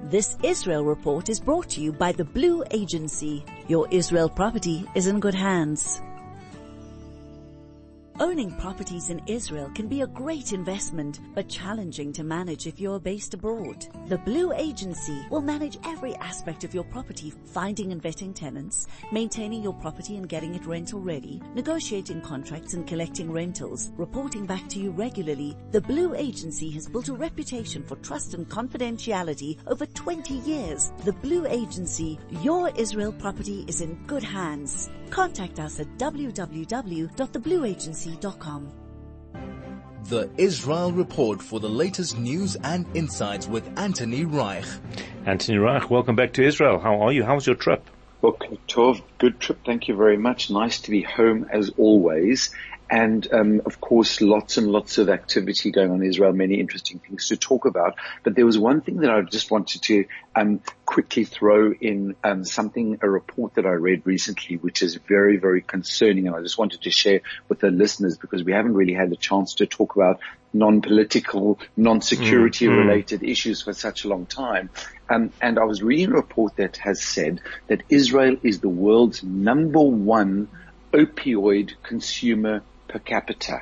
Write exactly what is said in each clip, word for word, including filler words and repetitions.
This Israel report is brought to you by the Blue Agency. Your Israel property is in good hands. Owning properties in Israel can be a great investment, but challenging to manage if you're based abroad. The Blue Agency will manage every aspect of your property, finding and vetting tenants, maintaining your property and getting it rental ready, negotiating contracts and collecting rentals, reporting back to you regularly. The Blue Agency has built a reputation for trust and confidentiality over twenty years. The Blue Agency, your Israel property is in good hands. Contact us at w w w dot the blue agency dot com. The Israel Report for the latest news and insights with Anthony Reich. Anthony Reich, welcome back to Israel. How are you? How was your trip? Well, Tov, good trip. Thank you very much. Nice to be home as always. And, um, of course, lots and lots of activity going on in Israel, many interesting things to talk about. But there was one thing that I just wanted to, um, quickly throw in, um, something, a report that I read recently, which is very, very concerning. And I just wanted to share with the listeners because we haven't really had a chance to talk about non-political, non-security mm, related mm. issues for such a long time. Um, and I was reading a report that has said that Israel is the world's number one opioid consumer per capita,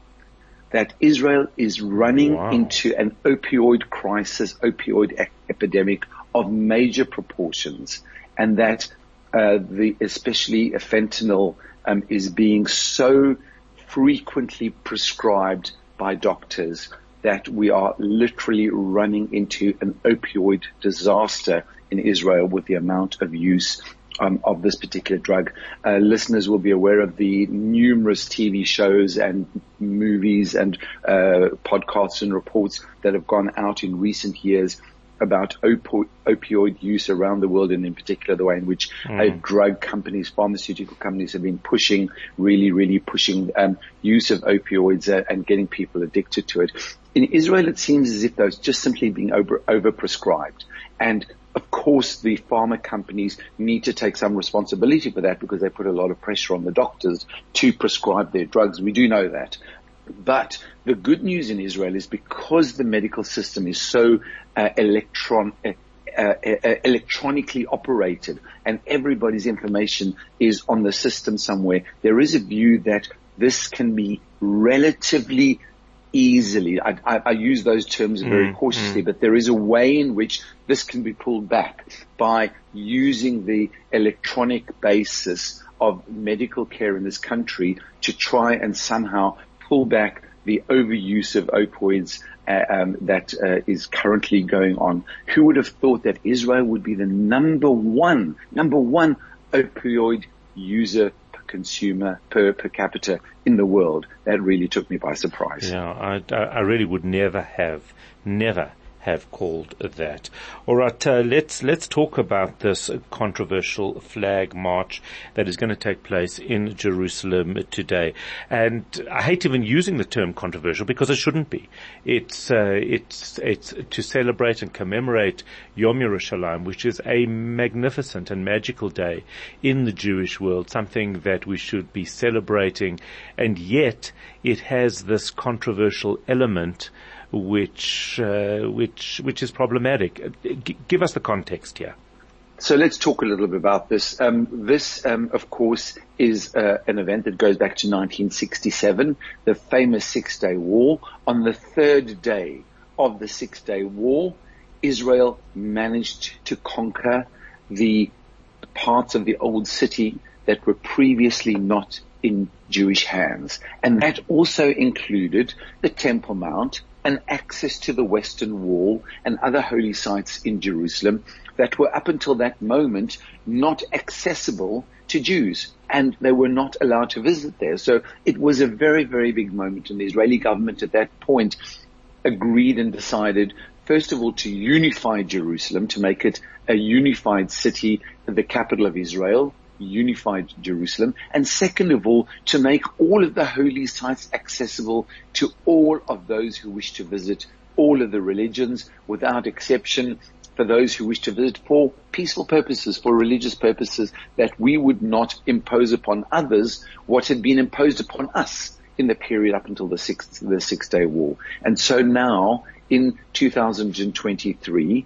that Israel is running wow. into an opioid crisis, opioid e- epidemic of major proportions, and that uh, the especially fentanyl um, is being so frequently prescribed by doctors that we are literally running into an opioid disaster in Israel with the amount of use Um, of this particular drug. Uh, listeners will be aware of the numerous T V shows and movies and uh, podcasts and reports that have gone out in recent years about opo- opioid use around the world, and in particular the way in which mm. uh, drug companies, pharmaceutical companies have been pushing, really, really pushing um, use of opioids uh, and getting people addicted to it. In Israel, it seems as if those just simply being over, overprescribed. And of course, the pharma companies need to take some responsibility for that because they put a lot of pressure on the doctors to prescribe their drugs. We do know that. But the good news in Israel is because the medical system is so uh, electron, uh, uh, uh, electronically operated and everybody's information is on the system somewhere, there is a view that this can be relatively easily, I, I, I use those terms very mm, cautiously, mm. but there is a way in which this can be pulled back by using the electronic basis of medical care in this country to try and somehow pull back the overuse of opioids uh, um, that uh, is currently going on. Who would have thought that Israel would be the number one, number one opioid user consumer per per capita in the world? That really took me by surprise. Yeah, I, I really would never have, never have called that. All right, uh, let's let's talk about this controversial flag march that is going to take place in Jerusalem today. And I hate even using the term controversial because it shouldn't be. It's uh, it's it's to celebrate and commemorate Yom Yerushalayim, which is a magnificent and magical day in the Jewish world, something that we should be celebrating, and yet it has this controversial element which uh, which which is problematic. G- give us the context here. So let's talk a little bit about this. Um, this, um, of course, is uh, an event that goes back to nineteen sixty-seven, the famous Six-Day War. On the third day of the Six-Day War, Israel managed to conquer the parts of the old city that were previously not in Jewish hands. And that also included the Temple Mount and access to the Western Wall and other holy sites in Jerusalem that were up until that moment not accessible to Jews, and they were not allowed to visit there. So it was a very, very big moment, and the Israeli government at that point agreed and decided, first of all, to unify Jerusalem, to make it a unified city, the capital of Israel, unified Jerusalem, and second of all, to make all of the holy sites accessible to all of those who wish to visit, all of the religions without exception, for those who wish to visit for peaceful purposes, for religious purposes, that we would not impose upon others what had been imposed upon us in the period up until the sixth, the Six-Day War. And so now, in two thousand twenty-three,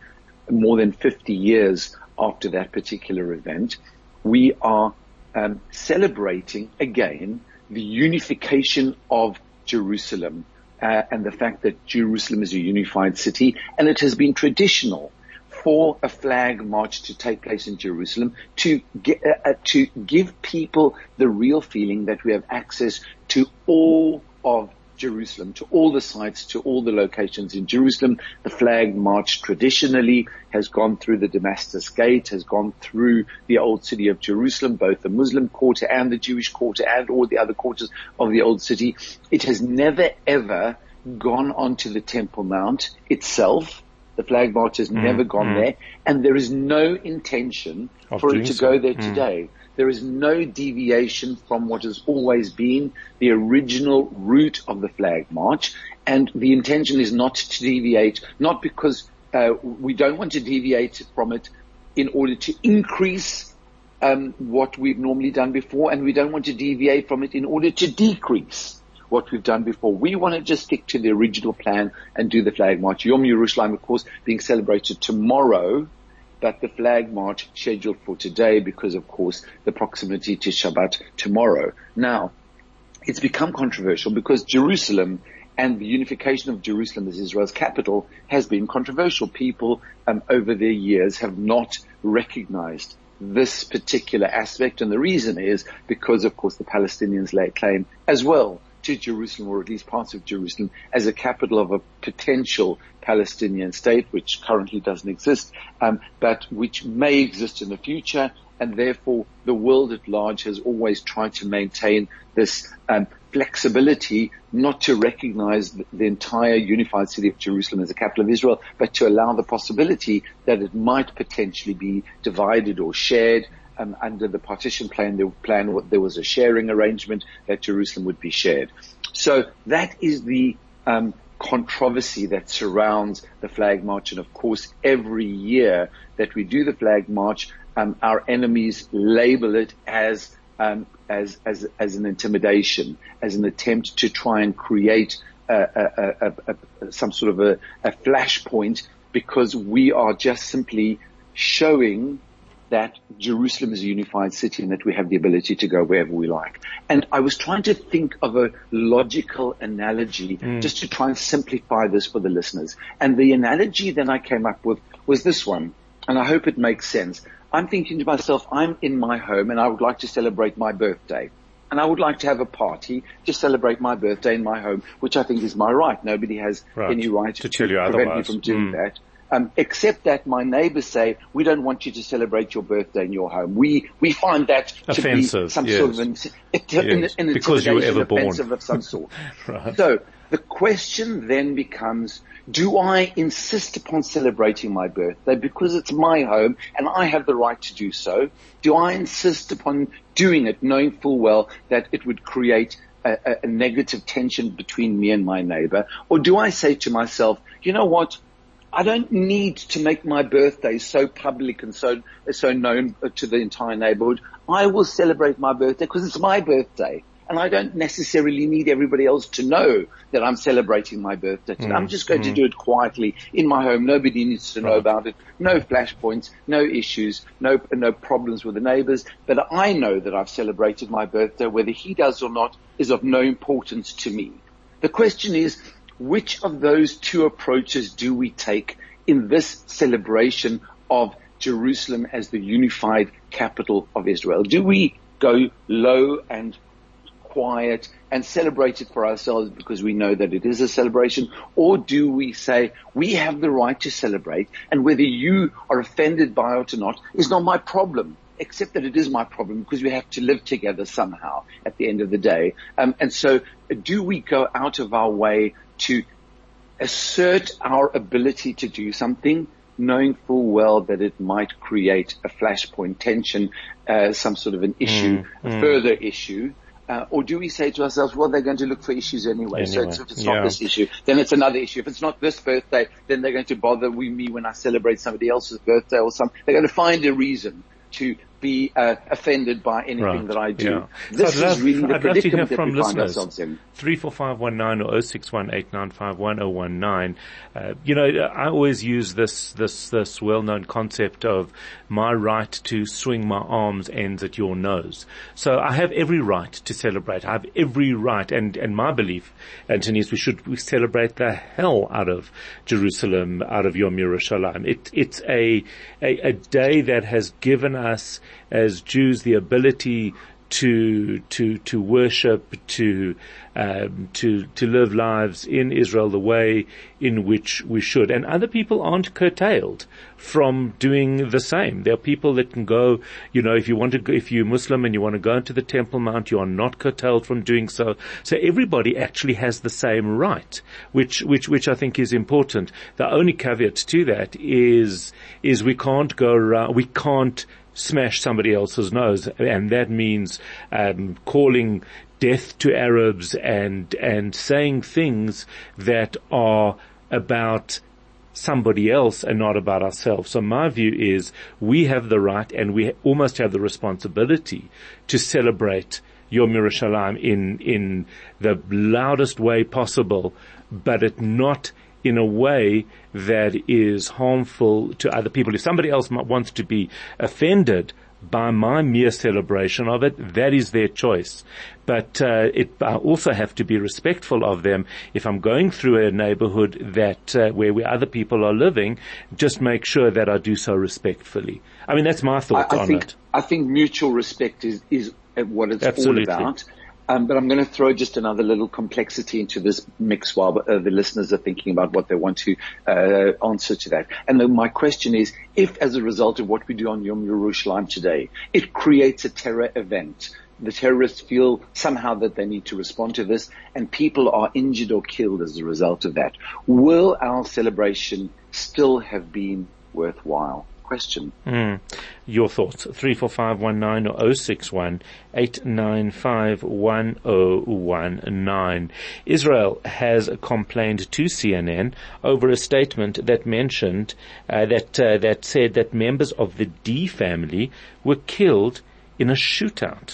more than fifty years after that particular event, we are um, celebrating again the unification of Jerusalem uh, and the fact that Jerusalem is a unified city, and it has been traditional for a flag march to take place in Jerusalem to get, uh, to give people the real feeling that we have access to all of Jerusalem, to all the sites, to all the locations in Jerusalem. The flag march traditionally has gone through the Damascus Gate, has gone through the old city of Jerusalem, both the Muslim quarter and the Jewish quarter and all the other quarters of the old city. It has never ever gone onto the Temple Mount itself. The flag march has mm, never gone mm. there, and there is no intention of for it to so. go there mm. today. There is no deviation from what has always been the original route of the flag march, and the intention is not to deviate, not because uh, we don't want to deviate from it in order to increase um, what we've normally done before, and we don't want to deviate from it in order to decrease what we've done before. We want to just stick to the original plan and do the flag march. Yom Yerushalayim, of course, being celebrated tomorrow, but the flag march scheduled for today because, of course, the proximity to Shabbat tomorrow. Now, it's become controversial because Jerusalem and the unification of Jerusalem as Israel's capital has been controversial. People um, over the years have not recognized this particular aspect, and the reason is because, of course, the Palestinians lay claim as well to Jerusalem, or at least parts of Jerusalem, as a capital of a potential Palestinian state, which currently doesn't exist, um, but which may exist in the future. And therefore, the world at large has always tried to maintain this um, flexibility, not to recognize the, the entire unified city of Jerusalem as the capital of Israel, but to allow the possibility that it might potentially be divided or shared. Um, under the partition plan, the plan, there was a sharing arrangement that Jerusalem would be shared. So that is the um, controversy that surrounds the flag march. And of course, every year that we do the flag march, um, our enemies label it as um, as as as an intimidation, as an attempt to try and create a, a, a, a, a, some sort of a, a flashpoint, because we are just simply showing that Jerusalem is a unified city and that we have the ability to go wherever we like. And I was trying to think of a logical analogy mm. just to try and simplify this for the listeners. And the analogy that I came up with was this one, and I hope it makes sense. I'm thinking to myself, I'm in my home and I would like to celebrate my birthday. And I would like to have a party to celebrate my birthday in my home, which I think is my right. Nobody has right. any right to, to prevent otherwise. me from doing mm. that. Um, except that my neighbors say, we don't want you to celebrate your birthday in your home. We, we find that to offensive, be some yes. sort of an, yes. an, an because you were ever offensive born. of some sort. Right. So the question then becomes, do I insist upon celebrating my birthday because it's my home and I have the right to do so? Do I insist upon doing it knowing full well that it would create a, a, a negative tension between me and my neighbor? Or do I say to myself, you know what? I don't need to make my birthday so public and so so known to the entire neighborhood. I will celebrate my birthday because it's my birthday. And I don't necessarily need everybody else to know that I'm celebrating my birthday. Mm, I'm just going mm. to do it quietly in my home. Nobody needs to know right. about it. No flashpoints, no issues, no no problems with the neighbors. But I know that I've celebrated my birthday. Whether he does or not is of no importance to me. The question is, which of those two approaches do we take in this celebration of Jerusalem as the unified capital of Israel? Do we go low and quiet and celebrate it for ourselves because we know that it is a celebration? Or do we say, we have the right to celebrate, and whether you are offended by it or not is not my problem, except that it is my problem because we have to live together somehow at the end of the day. Um, and so do we go out of our way to assert our ability to do something, knowing full well that it might create a flashpoint tension, uh, some sort of an issue, mm, a mm. further issue? Uh, or do we say to ourselves, well, they're going to look for issues anyway. anyway. So it's, if it's yeah. not this issue, then it's another issue. If it's not this birthday, then they're going to bother me when I celebrate somebody else's birthday or something. They're going to find a reason to be uh, offended by anything Right. that I do. Yeah. This So I'd is really love, the I'd love to hear predicament that from we find listeners. ourselves in. three four five one nine or oh six one eight nine five one oh one nine. Uh, you know, I always use this, this, this well-known concept of my right to swing my arms ends at your nose. So I have every right to celebrate. I have every right, and, and my belief, Anthony, is we should we celebrate the hell out of Jerusalem, out of Yom Yerushalayim. It, it's a, a, a day that has given us as Jews the ability to to to worship, to um, to to live lives in Israel the way in which we should, and other people aren't curtailed from doing the same. There are people that can go, you know, if you want to go, if you're Muslim and you want to go into the Temple Mount, you are not curtailed from doing so. So everybody actually has the same right, which which which I think is important. The only caveat to that is is we can't go around, we can't smash somebody else's nose, and that means um, calling death to Arabs and and saying things that are about somebody else and not about ourselves. So my view is we have the right and we almost have the responsibility to celebrate Yom Yerushalayim in in the loudest way possible, but it not in a way that is harmful to other people. If somebody else might, wants to be offended by my mere celebration of it, that is their choice. But uh, it, I also have to be respectful of them. If I'm going through a neighborhood that uh, where, where other people are living, just make sure that I do so respectfully. I mean, that's my thought I, I on think, it. I think mutual respect is, is what it's Absolutely. all about. Um, but I'm going to throw just another little complexity into this mix while uh, the listeners are thinking about what they want to uh, answer to that. And then my question is, if as a result of what we do on Yom Yerushalayim today, it creates a terror event, the terrorists feel somehow that they need to respond to this, and people are injured or killed as a result of that, will our celebration still have been worthwhile? Question. Mm. Your thoughts. three four five one nine or oh six one eight nine five one oh one nine. Israel has complained to C N N over a statement that mentioned uh, that uh, that said that members of the D family were killed in a shootout.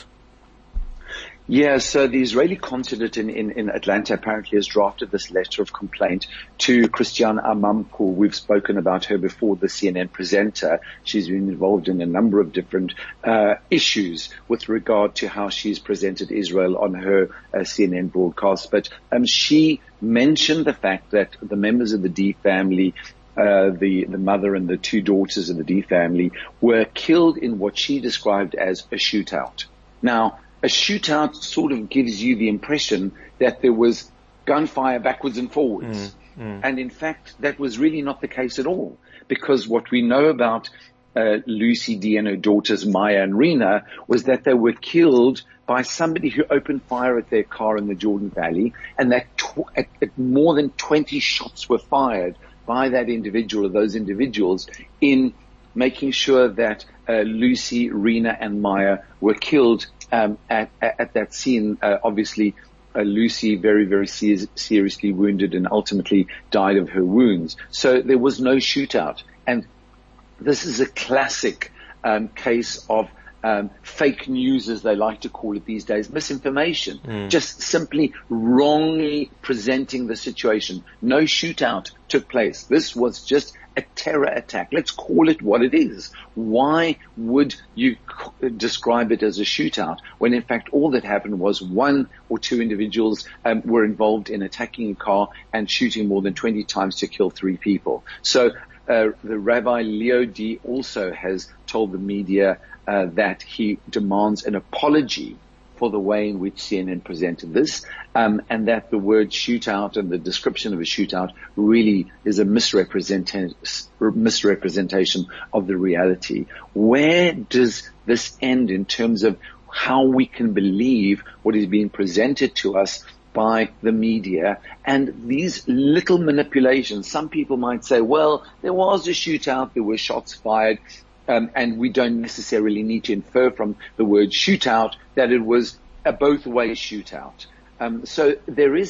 Yeah, so the Israeli consulate in, in, in Atlanta apparently has drafted this letter of complaint to Christiane Amanpour. We've spoken about her before, the C N N presenter. She's been involved in a number of different uh, issues with regard to how she's presented Israel on her uh, C N N broadcast. But um, she mentioned the fact that the members of the D family, Uh, the, the mother and the two daughters of the D family, were killed in what she described as a shootout. Now, a shootout sort of gives you the impression that there was gunfire backwards and forwards. Mm, mm. And in fact, that was really not the case at all. Because what we know about uh, Lucy D and her daughters Maya and Rena was that they were killed by somebody who opened fire at their car in the Jordan Valley, and that tw- at, at more than twenty shots were fired by that individual or those individuals in making sure that uh, Lucy, Rena, and Maya were killed um, at, at, at that scene. Uh, obviously, uh, Lucy very, very ser- seriously wounded and ultimately died of her wounds. So there was no shootout. And this is a classic um, case of Um, fake news, as they like to call it these days, misinformation, mm. just simply wrongly presenting the situation. No shootout took place. This was just a terror attack. Let's call it what it is. Why would you c- describe it as a shootout when in fact all that happened was one or two individuals um, were involved in attacking a car and shooting more than twenty times to kill three people? So uh, the Rabbi Leo D also has told the media Uh, that he demands an apology for the way in which C N N presented this, um, and that the word shootout and the description of a shootout really is a misrepresentation, misrepresentation of the reality. Where does this end in terms of how we can believe what is being presented to us by the media and these little manipulations? Some people might say, well, there was a shootout, there were shots fired, Um, and we don't necessarily need to infer from the word shootout that it was a both-way shootout. Um, so there is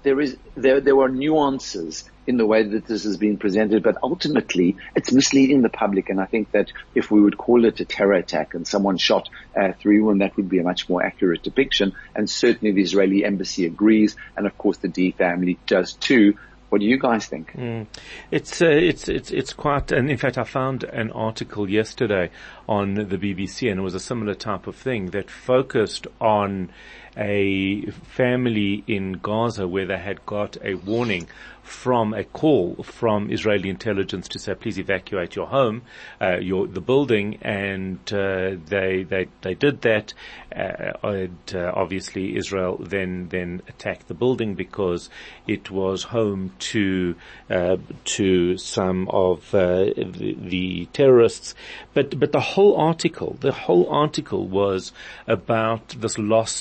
there is there there are nuances in the way that this has been presented, but ultimately it's misleading the public. And I think that if we would call it a terror attack and someone shot uh, three women, that would be a much more accurate depiction. And certainly the Israeli embassy agrees, and of course the D family does too. What do you guys think? Mm. It's, uh, it's, it's, it's quite, and in fact I found an article yesterday on the B B C, and it was a similar type of thing that focused on a family in Gaza where they had got a warning from a call from Israeli intelligence to say, please evacuate your home, uh, your, the building, and, uh, they, they, they did that, uh, and, uh, obviously Israel then, then attacked the building because it was home to, uh, to some of, uh, the, the terrorists. But, but the whole article, the whole article was about this loss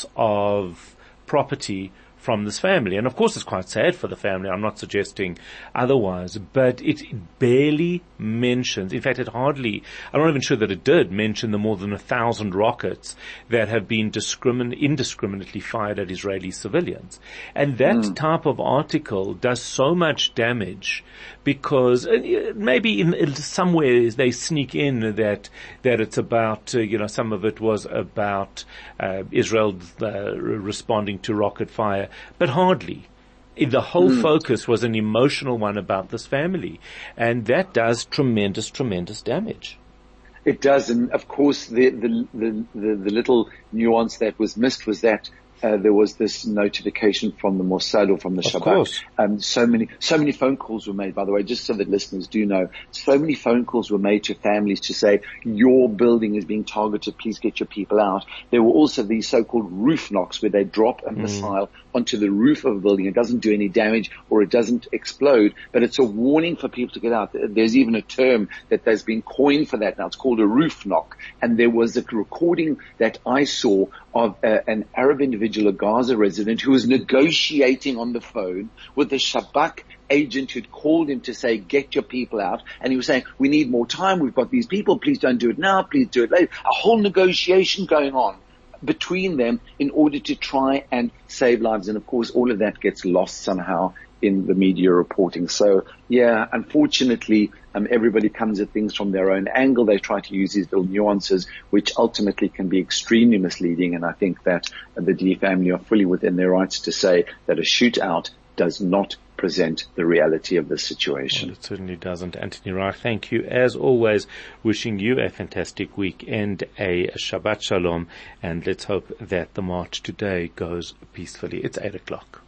of property from this family. And of course it's quite sad for the family. I'm not suggesting otherwise, but it barely mentions, in fact it hardly, I'm not even sure that it did mention the more than a thousand rockets that have been discrimin- indiscriminately fired at Israeli civilians. And that mm. type of article does so much damage because uh, maybe in, in some ways they sneak in that, that it's about, uh, you know, some of it was about, uh, Israel uh, responding to rocket fire. But hardly. The whole mm. focus was an emotional one about this family. And that does tremendous, tremendous damage. It does. And of course, the, the, the, the, the little nuance that was missed was that Uh, there was this notification from the Mossad or from the Shabak. Um, so many, so many phone calls were made, by the way, just so that listeners do know. So many phone calls were made to families to say, your building is being targeted, please get your people out. There were also these so-called roof knocks where they drop a mm. missile onto the roof of a building. It doesn't do any damage or it doesn't explode, but it's a warning for people to get out. There's even a term that has been coined for that now. It's called a roof knock. And there was a recording that I saw of uh, an Arab individual, a Gaza resident, who was negotiating on the phone with the Shabak agent who'd called him to say, get your people out. And he was saying, we need more time. We've got these people. Please don't do it now. Please do it later. A whole negotiation going on between them in order to try and save lives. And of course, all of that gets lost somehow in the media reporting. So yeah, unfortunately, um, everybody comes at things from their own angle. They try to use these little nuances, which ultimately can be extremely misleading. And I think that uh, the D family are fully within their rights to say that a shootout does not present the reality of the situation. Well, it certainly doesn't. Anthony Reich, thank you as always. Wishing you a fantastic week and a Shabbat Shalom. And let's hope that the march today goes peacefully. It's eight o'clock.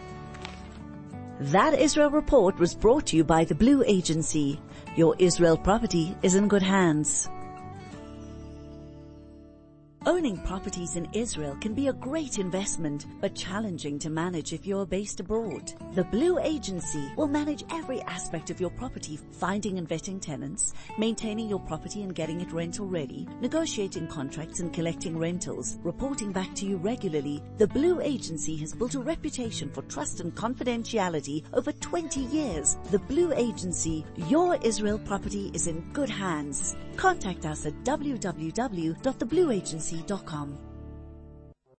That Israel Report was brought to you by the Blue Agency. Your Israel property is in good hands. Owning properties in Israel can be a great investment, but challenging to manage if you're based abroad. The Blue Agency will manage every aspect of your property, finding and vetting tenants, maintaining your property and getting it rental ready, negotiating contracts and collecting rentals, reporting back to you regularly. The Blue Agency has built a reputation for trust and confidentiality over twenty years. The Blue Agency, your Israel property is in good hands. Contact us at w w w dot the blue agency dot com.